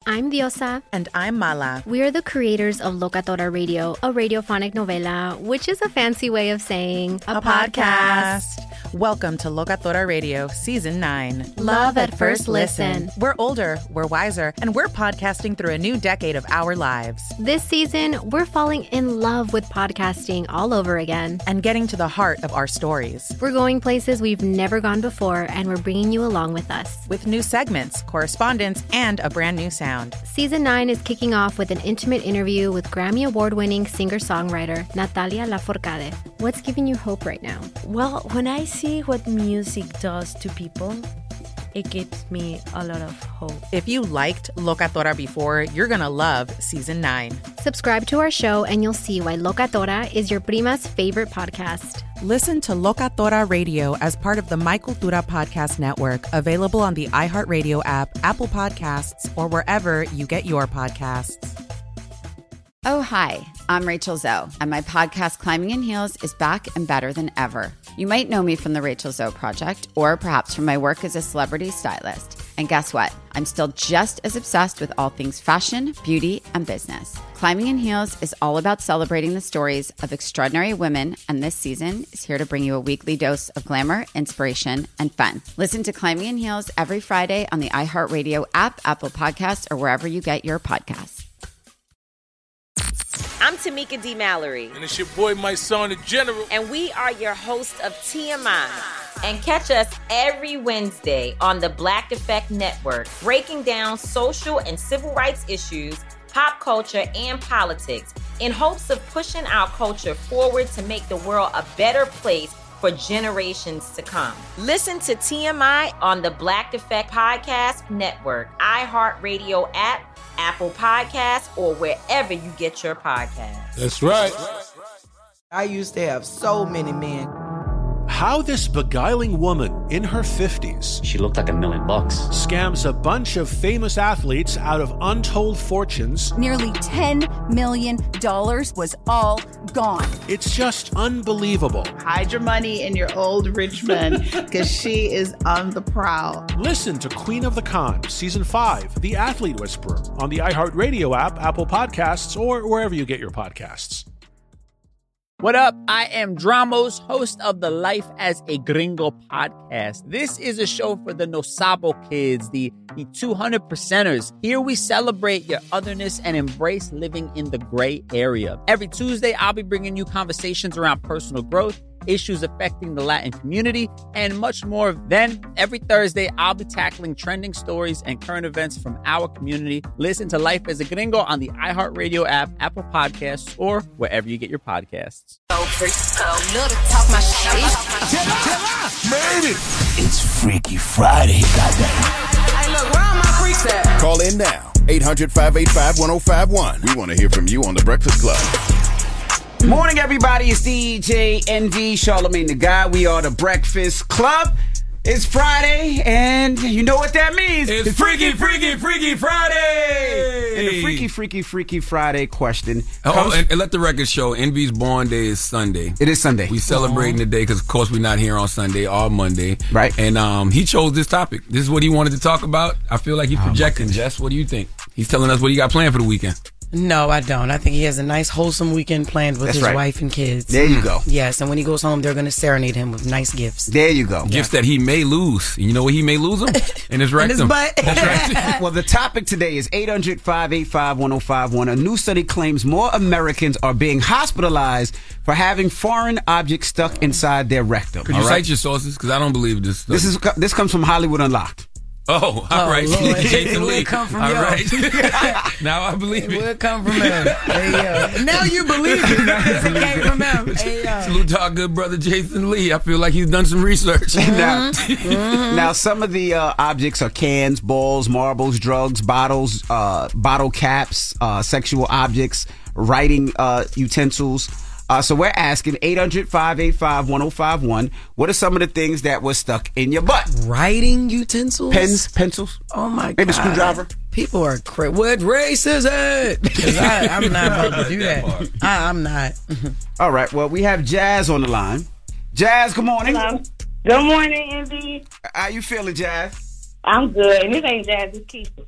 I'm Diosa. And I'm Mala. We are the creators of Locatora Radio, a radiophonic novela, which is a fancy way of saying a podcast. Welcome to Locatora Radio, Season 9. Love at first listen. We're older, we're wiser, and we're podcasting through a new decade of our lives. This season, we're falling in love with podcasting all over again. And getting to the heart of our stories. We're going places we've never gone before, and we're bringing you along with us. With new segments, correspondence, and a brand new sound. Season 9 is kicking off with an intimate interview with Grammy Award-winning singer-songwriter Natalia Lafourcade. What's giving you hope right now? Well, when I see what music does to people, it gives me a lot of hope. If you liked Locatora before, you're going to love Season 9. Subscribe to our show and you'll see why Locatora is your prima's favorite podcast. Listen to Locatora Radio as part of the My Cultura Podcast Network, available on the iHeartRadio app, Apple Podcasts, or wherever you get your podcasts. Oh, hi, I'm Rachel Zoe, and my podcast, Climbing in Heels, is back and better than ever. You might know me from the Rachel Zoe Project, or perhaps from my work as a celebrity stylist. And guess what? I'm still just as obsessed with all things fashion, beauty, and business. Climbing in Heels is all about celebrating the stories of extraordinary women, and this season is here to bring you a weekly dose of glamour, inspiration, and fun. Listen to Climbing in Heels every Friday on the iHeartRadio app, Apple Podcasts, or wherever you get your podcasts. I'm Tamika D. Mallory. And it's your boy, my son, the General. And we are your hosts of TMI. And catch us every Wednesday on the Black Effect Network, breaking down social and civil rights issues, pop culture, and politics in hopes of pushing our culture forward to make the world a better place for generations to come. Listen to TMI on the Black Effect Podcast Network, iHeartRadio app, Apple Podcasts, or wherever you get your podcasts. That's right. I used to have so many men. How this beguiling woman in her 50s, she looked like $1 million, scams a bunch of famous athletes out of untold fortunes. Nearly $10 million was all gone. It's just unbelievable. Hide your money in your old rich man, because she is on the prowl. Listen to Queen of the Con, Season 5, The Athlete Whisperer, on the iHeartRadio app, Apple Podcasts, or wherever you get your podcasts. What up? I am Dramos, host of the Life as a Gringo podcast. This is a show for the No Sabo kids, the 200%ers. Here we celebrate your otherness and embrace living in the gray area. Every Tuesday, I'll be bringing you conversations around personal growth, issues affecting the Latin community, and much more. Then, every Thursday, I'll be tackling trending stories and current events from our community. Listen to Life as a Gringo on the iHeartRadio app, Apple Podcasts, or wherever you get your podcasts. Made it! It's Freaky Friday, goddamn. Hey, look, where are my freaks at? Call in now, 800-585-1051. We want to hear from you on The Breakfast Club. Morning, everybody. It's DJ NV, Charlamagne the God. We are The Breakfast Club. It's Friday, and you know what that means. It's Freaky Friday! And the Freaky Friday question. And let the record show, NV's born day is Sunday. It is Sunday. We celebrating the day because, of course, we're not here on Sunday or Monday. Right. And he chose this topic. This is what he wanted to talk about. I feel like he's projecting. Jess, what do you think? He's telling us what he got planned for the weekend. No, I don't. I think he has a nice, wholesome weekend planned with his wife and kids. There you go. Yes, and when he goes home, they're going to serenade him with nice gifts. There you go. Gifts that he may lose. You know where he may lose them? In his rectum. In his butt. That's right. Well, the topic today is 800-585-1051. A new study claims more Americans are being hospitalized for having foreign objects stuck inside their rectum. Could you cite your sources? Because I don't believe this study. This comes from Hollywood Unlocked. Oh, all right. Jason Lee. Come from all right. Now I believe it. It would come from him. Hey, now you believe it. It came from him. Hey, salute to our good brother Jason Lee. I feel like he's done some research. Now, some of the objects are cans, balls, marbles, drugs, bottles, bottle caps, sexual objects, writing utensils. So we're asking 800-585-1051. What are some of the things that were stuck in your butt? Writing utensils? Pens, pencils. Oh my God. Maybe a screwdriver. People are what race is it? 'Cause I'm not about to do that. I'm not. All right. Well, we have Jazz on the line. Jazz, good morning. Hello. Good morning, Envy. How you feeling, Jazz? I'm good. And this ain't Jazz, it's Keisha.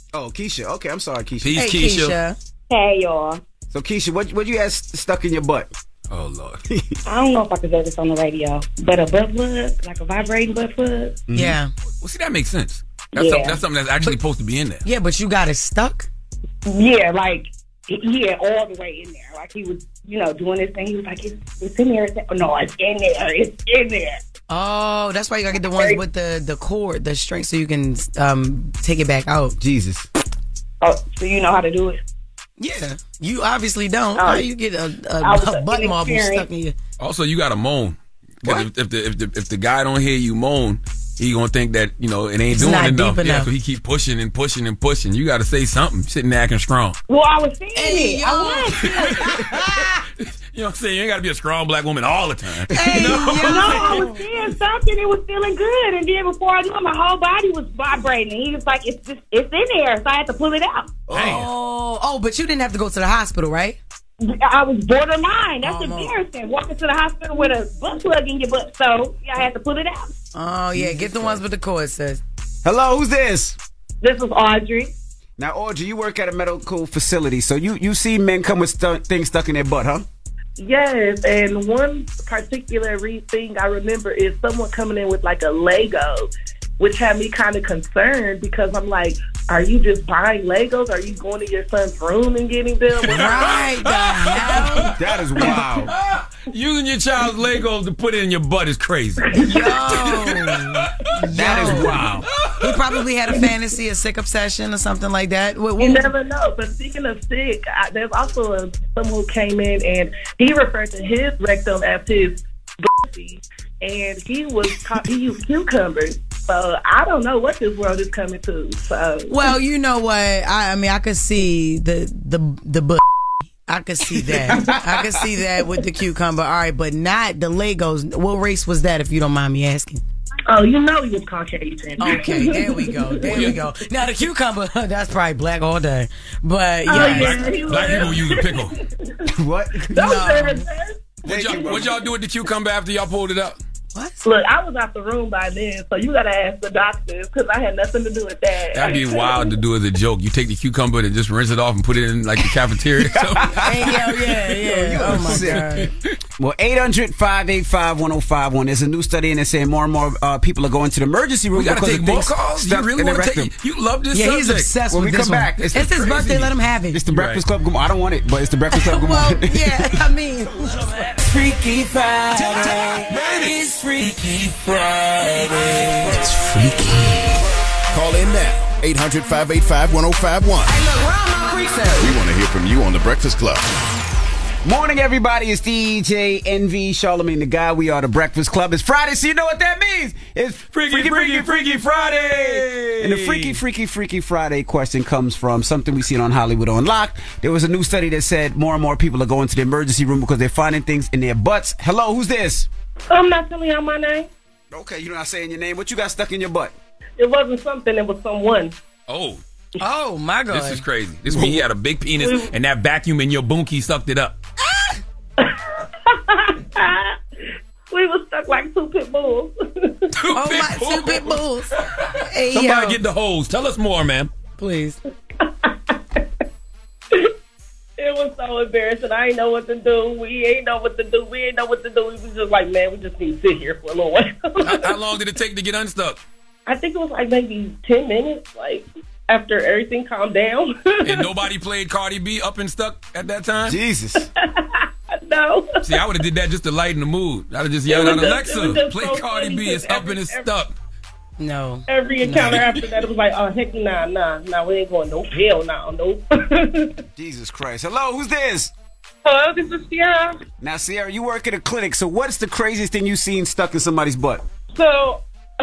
Oh, Keisha. Okay, I'm sorry, Keisha. Peace, Keisha. Hey, y'all. So, Keisha, what you had stuck in your butt? Oh, Lord. I don't know if I could say this on the radio, but a butt plug, like a vibrating butt plug. Mm-hmm. Yeah. Well, see, that makes sense. That's something that's actually supposed to be in there. Yeah, but you got it stuck? Yeah, like, all the way in there. Like, he was, doing his thing. He was like, it's in there. No, it's in there. It's in there. Oh, that's why you gotta get the ones with the cord, the string, so you can take it back out. Jesus. Oh, so you know how to do it? Yeah. You obviously don't. How you get a butt marble stuck in you? Also, you gotta moan. If the guy don't hear you moan, he gonna think that it ain't doing enough. Yeah, so he keep pushing and pushing and pushing. You gotta say something. Sitting there acting strong. Well, I was saying it. You know what I'm saying? You ain't gotta be a strong black woman all the time. Hey, I was saying something. It was feeling good, and then before I knew it, my whole body was vibrating. He was like, "It's in there," so I had to pull it out. Oh, but you didn't have to go to the hospital, right? I was borderline. That's embarrassing. Walking to the hospital with a butt plug in your butt, so I had to pull it out. Oh yeah, get the ones with the cord, sis. Hello, who's this? This is Audrey. Now, Audrey, you work at a medical facility, so you see men come with things stuck in their butt, huh? Yes, and one particular thing I remember is someone coming in with like a Lego, which had me kind of concerned because I'm like, are you just buying Legos? Are you going to your son's room and getting them? Right, the hell? That is wild. Using your child's Legos to put it in your butt is crazy. That is wild. He probably had a fantasy, a sick obsession or something like that. You never know. But speaking of sick, there's also someone who came in and he referred to his rectum as his bussy, and he used cucumbers. So I don't know what this world is coming to. So well, you know what? I mean, I could see the butt. I could see that. I could see that with the cucumber. All right, but not the Legos. What race was that, if you don't mind me asking? Oh, you know he was Caucasian. Okay, there we go. We go. Now the cucumber, that's probably black all day. But black people use a pickle. What? What y'all do with the cucumber after y'all pulled it up? What? Look, I was out the room by then, so you gotta ask the doctors because I had nothing to do with that. That'd be wild to do as a joke. You take the cucumber and just rinse it off and put it in like the cafeteria. Yeah. Oh my God. Well, 800-585-1051. There's a new study and it's saying more and more people are going to the emergency room. We gotta take more calls. You really want to take? You love this subject. He's obsessed with this this one. It's his birthday. Let him have it. It's the Breakfast Club. I don't want it, but it's the Breakfast Club. Well, yeah. I mean, Freaky Friday. It's Freaky Friday. It's freaky. Call in now. 800-585-1051. Hey, look, where are my freaks at? We want to hear from you on The Breakfast Club. Morning, everybody. It's DJ NV, Charlamagne the Guy. We are the Breakfast Club. It's Friday, so you know what that means. It's Freaky Friday. And the Freaky Friday question comes from something we seen on Hollywood Unlocked. There was a new study that said more and more people are going to the emergency room because they're finding things in their butts. Hello, who's this? I'm not telling y'all my name. Okay, you're not saying your name. What you got stuck in your butt? It wasn't something. It was someone. Oh, my God. This is crazy. This means he had a big penis and that vacuum in your bunkie sucked it up. We was stuck like two pit bulls. Two pit bulls. Hey, somebody get the hose. Tell us more, man. Please. It was so embarrassing. I ain't know what to do. We ain't know what to do. We was just like, man, we just need to sit here for a little while. How long did it take to get unstuck? I think it was like maybe 10 minutes, like after everything calmed down. And nobody played Cardi B Up and Stuck at that time? Jesus. No. See, I would have did that just to lighten the mood. I'd have just yelled out, Alexa, play Cardi B. It's Up and It's Stuck. No. Every encounter after that, it was like, oh, heck nah, we ain't going no hell no. Jesus Christ. Hello, who's this? Hello, this is Sierra. Now, Sierra, you work at a clinic, so what's the craziest thing you've seen stuck in somebody's butt? So,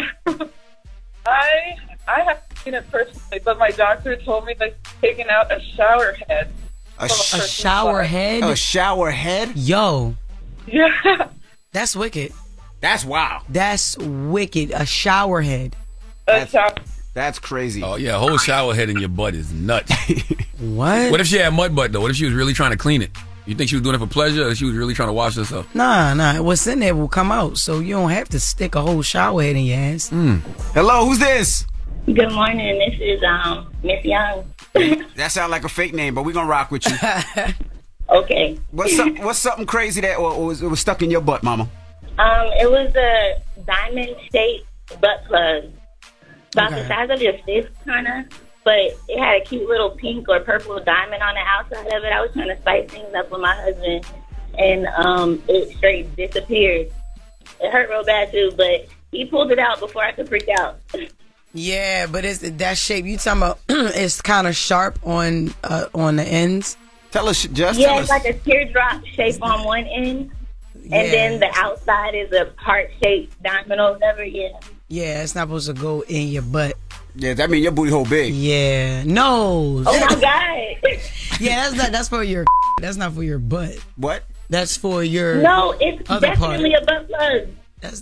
I haven't seen it personally, but my doctor told me that taking out a shower head. A shower head? A shower head? Yo. Yeah. That's wicked. That's wild. That's wicked. A shower head. That's crazy. Oh, yeah. A whole shower head in your butt is nuts. What? What if she had mud butt, though? What if she was really trying to clean it? You think she was doing it for pleasure or she was really trying to wash herself? Nah. What's in there will come out, so you don't have to stick a whole shower head in your ass. Hello, who's this? Good morning. This is Miss Young. That sounds like a fake name, but we're gonna rock with you. Okay. What's something crazy that or was stuck in your butt, mama? It was a diamond-shaped butt plug. About the size of your fist, kind of. But it had a cute little pink or purple diamond on the outside of it. I was trying to spice things up with my husband, and it straight disappeared. It hurt real bad, too, but he pulled it out before I could freak out. Yeah, but it's that shape you talking about. It's kind of sharp on the ends. Tell us, just yeah, it's like a teardrop shape on one end, and then the outside is a heart-shaped diamond or whatever. Yeah, it's not supposed to go in your butt. Yeah, that mean your booty hole big. Yeah, no. Oh my god. Yeah, that's for your. That's not for your butt. What? That's for your. No, it's other definitely part. a butt plug. That's.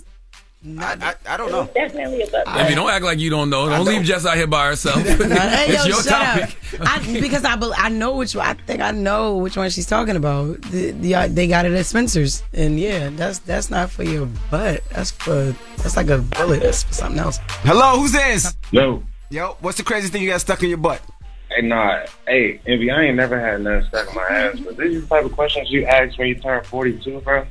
I don't know. Definitely a butt plug. If you don't act like you don't know, don't leave Jess out here by herself. It's your topic. Because I know which one. I think I know which one she's talking about. They got it at Spencer's, and yeah, that's not for your butt. That's like a bullet. That's for something else. Hello, who's this? Yo, what's the craziest thing you got stuck in your butt? Hey, Envy, I ain't never had nothing stuck in my ass, but these are the type of questions you ask when you turn 42, bro.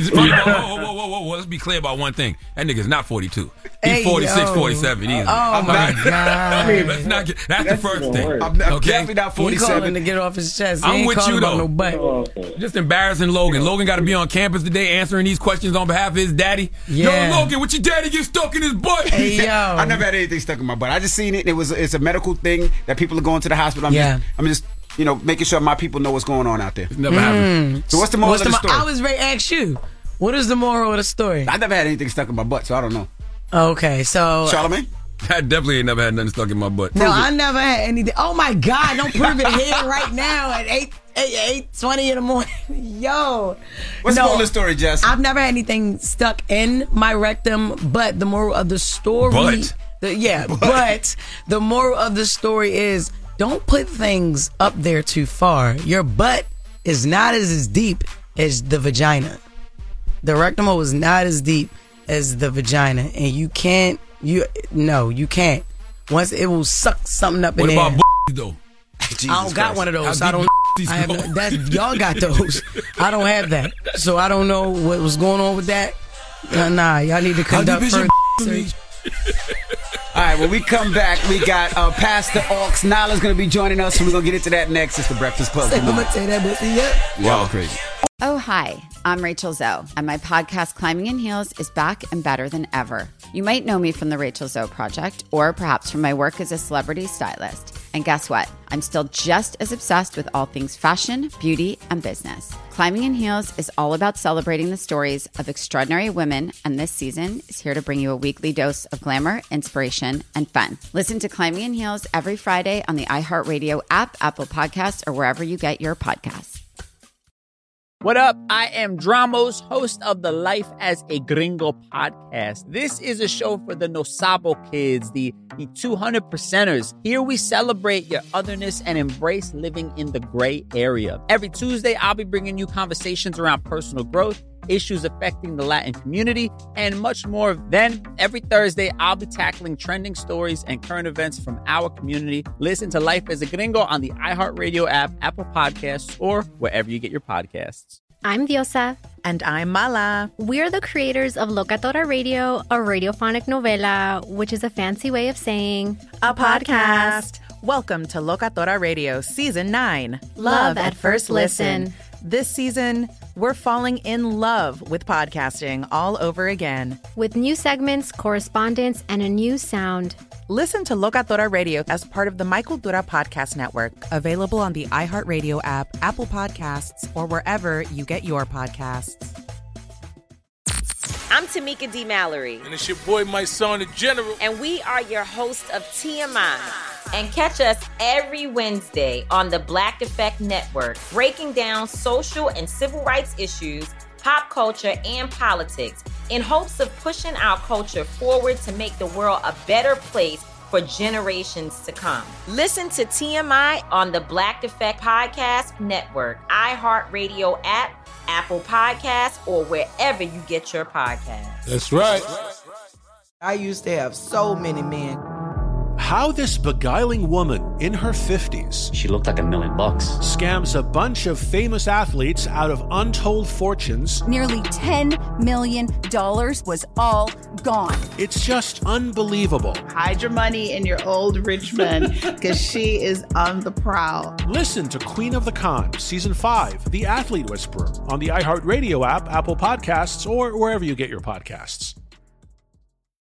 Whoa. Let's be clear about one thing. That nigga's not 42. He's 46, 47. Easy. Oh, my God. Let's not get, that's the first thing. I'm definitely not 47. He calling to get off his chest. I'm with you, though. No butt. Just embarrassing Logan. Logan got to be on campus today answering these questions on behalf of his daddy. Yeah. Yo, Logan, what your daddy get stuck in his butt? Hey, yo. I never had anything stuck in my butt. I just seen it. It's a medical thing that people are going to the hospital. I'm just making sure my people know what's going on out there. It's never happened. So what's the moral of the story? I was ready to ask you. What is the moral of the story? I never had anything stuck in my butt, so I don't know. Okay, so Charlamagne? I definitely ain't never had nothing stuck in my butt. No, I never had anything. Oh my God, don't prove it here right now at 8:20 in the morning. Yo. What's the moral of the story, Jess? I've never had anything stuck in my rectum, but the moral of the story but the moral of the story is don't put things up there too far. Your butt is not as deep as the vagina. The rectum hole is not as deep as the vagina, and you can't. You can't. Once it will suck something up in there. What about though? I don't got one of those. I don't. I have y'all got those. I don't have that, so I don't know what was going on with that. Nah, y'all need to conduct further research. All right, when we come back, we got Pastor Aux Nala's going to be joining us, so we're going to get into that next. It's the Breakfast Club. I'm going to say that, but y'all crazy. Oh, hi, I'm Rachel Zoe, and my podcast, Climbing in Heels, is back and better than ever. You might know me from the Rachel Zoe Project, or perhaps from my work as a celebrity stylist. And guess what? I'm still just as obsessed with all things fashion, beauty, and business. Climbing in Heels is all about celebrating the stories of extraordinary women, and this season is here to bring you a weekly dose of glamour, inspiration, and fun. Listen to Climbing in Heels every Friday on the iHeartRadio app, Apple Podcasts, or wherever you get your podcasts. What up? I am Dramos, host of the Life as a Gringo podcast. This is a show for the No Sabo kids, the 200%ers. Here we celebrate your otherness and embrace living in the gray area. Every Tuesday, I'll be bringing you conversations around personal growth, issues affecting the Latin community, and much more. Then, every Thursday, I'll be tackling trending stories and current events from our community. Listen to Life as a Gringo on the iHeartRadio app, Apple Podcasts, or wherever you get your podcasts. I'm Diosa. And I'm Mala. We're the creators of Locatora Radio, a radiophonic novela, which is a fancy way of saying a podcast. Welcome to Locatora Radio Season 9. Love at First Listen. This season, we're falling in love with podcasting all over again. With new segments, correspondence, and a new sound. Listen to Locatora Radio as part of the My Cultura Podcast Network. Available on the iHeartRadio app, Apple Podcasts, or wherever you get your podcasts. I'm Tamika D. Mallory. And it's your boy, my son, the General. And we are your hosts of TMI. And catch us every Wednesday on the Black Effect Network, breaking down social and civil rights issues, pop culture, and politics in hopes of pushing our culture forward to make the world a better place for generations to come. Listen to TMI on the Black Effect Podcast Network, iHeartRadio app, Apple Podcasts, or wherever you get your podcasts. That's right. I used to have so many men. how this beguiling woman in her 50s, she looked like $1 million, scams a bunch of famous athletes out of untold fortunes. Nearly $10 million was all gone. It's just unbelievable. Hide your money in your old rich man, because she is on the prowl. Listen to Queen of the Con, Season 5, The Athlete Whisperer, on the iHeartRadio app, Apple Podcasts, or wherever you get your podcasts.